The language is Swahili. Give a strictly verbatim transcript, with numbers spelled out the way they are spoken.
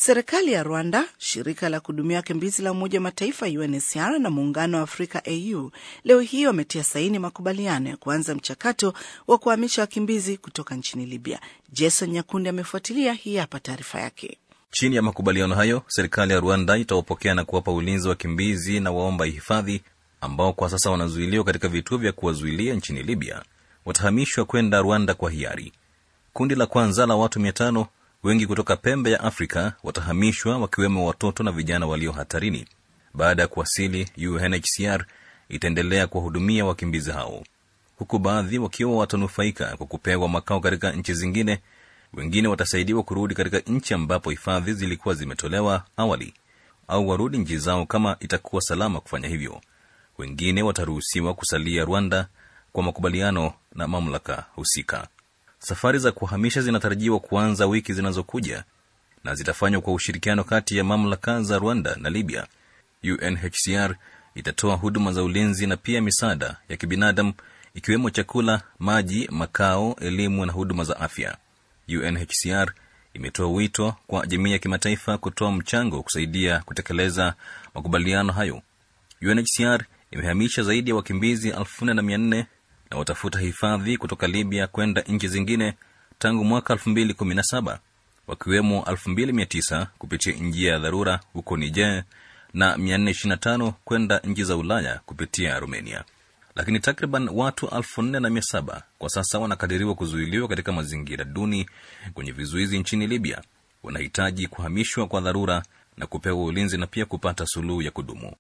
Serikali ya Rwanda, shirika la kuhudumia wakimbizi la Umoja wa Mataifa U N H C R na Muungano wa Afrika A U leo hii wametia saini makubaliano ya kuanza mchakato wa kuhamisha wakimbizi kutoka nchini Libya. Jason Nyakundi amefuatilia, hii hapa taarifa yake. Chini ya makubaliano hayo, serikali ya Rwanda itawapokea na kuwapa ulinzi wakimbizi na waomba hifadhi ambao kwa sasa wanazuiliwa katika vituo vya kuwazuilia nchini Libya. Watahamishwa kwenda Rwanda kwa hiari. Kundi la kwanza la watu mia tano, wengi kutoka pembe ya Afrika, watahamishwa wakiwemo watoto na vijana walio hatarini. Baada ya kuwasili, U N H C R itaendelea kuwahudumia wakimbizi hao, huku baadhi wakiwa watanufaika kwa kupewa makao katika nchi zingine. Wengine watasaidiwa kurudi katika nchi ambapo hifadhi zilikuwa zimetolewa awali, au warudi nchi zao kama itakuwa salama kufanya hivyo. Wengine wataruhusiwa kusalia Rwanda kwa makubaliano na mamlaka husika. Safari za kuhamisha zinatarajiwa kuanza wiki zinazokuja na zitafanywa kwa ushirikiano kati ya mamlaka za Rwanda na Libya. U N H C R itatoa huduma za ulinzi na pia misaada ya kibinadamu ikiwemo chakula, maji, makao, elimu na huduma za afya. U N H C R imetoa wito kwa jamii ya kimataifa kutoa mchango kusaidia kutekeleza makubaliano hayo. U N H C R imehamisha zaidi ya wakimbizi elfu nne na mia nne na watafuta hifadhi kutoka Libya kwenda nchi zingine tangu mwaka elfu mbili kumi na saba, wakiwemo elfu mbili mia tisa kupitia njia ya dharura huko Niger na mia nne ishirini na tano kwenda nchi za Ulaya kupitia Romania. Lakini takriban watu elfu nne na mia saba kwa sasa wanakadiriwa kuzuiliwa katika mazingira duni kwenye vizuizi nchini Libya. Wanahitaji kuhamishwa kwa dharura na kupewa ulinzi na pia kupata suluhu ya kudumu.